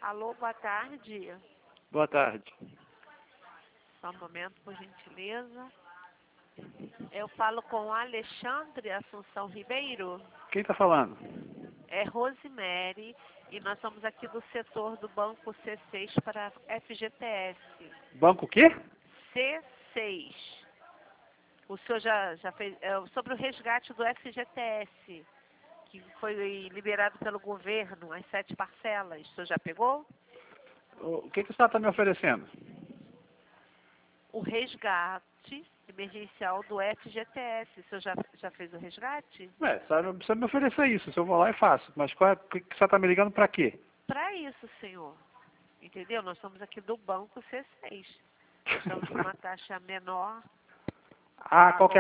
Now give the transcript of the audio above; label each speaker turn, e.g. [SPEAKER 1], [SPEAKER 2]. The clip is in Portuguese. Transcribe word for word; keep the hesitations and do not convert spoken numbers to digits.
[SPEAKER 1] Alô, boa tarde.
[SPEAKER 2] Boa tarde.
[SPEAKER 1] Só um momento, por gentileza. Eu falo com Alexandre Assunção Ribeiro.
[SPEAKER 2] Quem está falando?
[SPEAKER 1] É Rosemary e nós somos aqui do setor do Banco C seis para F G T S.
[SPEAKER 2] Banco o quê?
[SPEAKER 1] C seis. O senhor já, já fez... É, sobre o resgate do F G T S, que foi liberado pelo governo, as sete parcelas. O senhor já pegou?
[SPEAKER 2] O que, que o senhor está me oferecendo?
[SPEAKER 1] O resgate emergencial do F G T S. O senhor já, já fez o resgate?
[SPEAKER 2] Ué, a senhora não precisa me oferecer isso. Se eu vou lá e faço. Mas qual é, o que, que o senhor está me ligando para quê?
[SPEAKER 1] Para isso, senhor. Entendeu? Nós somos aqui do Banco C seis. Estamos com uma taxa menor.
[SPEAKER 2] Ah, qual que é